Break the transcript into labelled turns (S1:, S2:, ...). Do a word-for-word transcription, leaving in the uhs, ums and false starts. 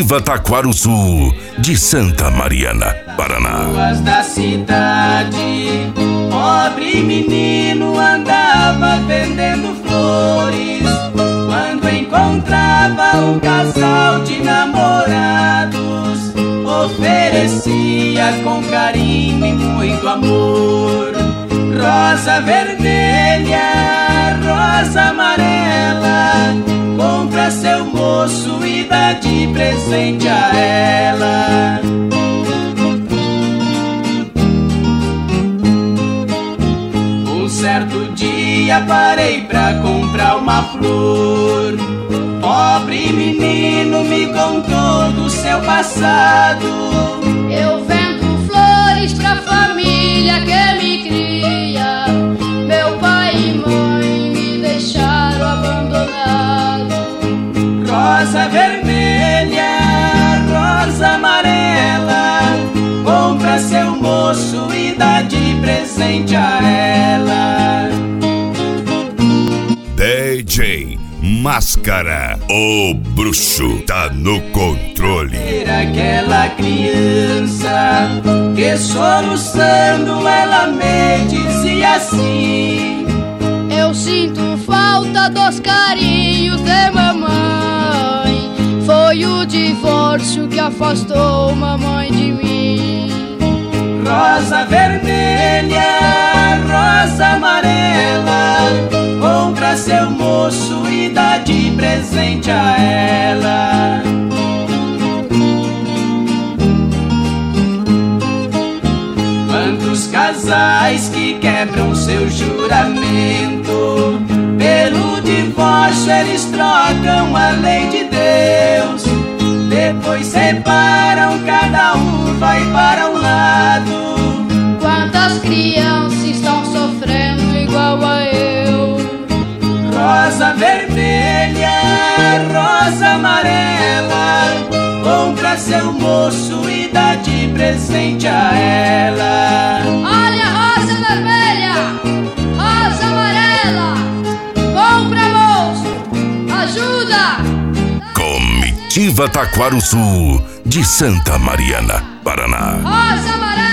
S1: Comitiva Taquaruçu, de Santa Mariana, Paraná.
S2: Ruas da cidade, pobre menino andava vendendo flores. Quando encontrava um casal de namorados, oferecia com carinho e muito amor. Rosa vermelha, rosa amarela, compra seu moço e dá de presente a ela. Um certo dia parei pra comprar uma flor. Pobre menino me contou do seu passado.
S3: Eu vendo flores pra família que me cria. Meu pai e mãe me deixaram abandonado.
S2: Rosa vermelha, rosa amarela, compra seu moço e dá de presente a ela.
S1: D J Máscara, o bruxo tá no controle.
S2: Aquela criança que soluçando ela me dizia assim:
S3: eu sinto falta dos carinhos de mamãe. Foi o divórcio que afastou mamãe de mim.
S2: Rosa vermelha, rosa amarela, compra seu moço e dá de presente a ela. Quantos casais que quebram seu juramento, pelo divórcio eles trocam a lei de Deus. Depois separam, cada um vai para um lado.
S3: Quantas crianças estão sofrendo igual a eu?
S2: Rosa vermelha, rosa amarela, compra seu moço e dá de presente a ela.
S3: Olha a rosa vermelha, rosa amarela, compra moço, ajuda!
S1: Comitiva Taquaruçu, de Santa Mariana, Paraná.
S3: Rosa amarela!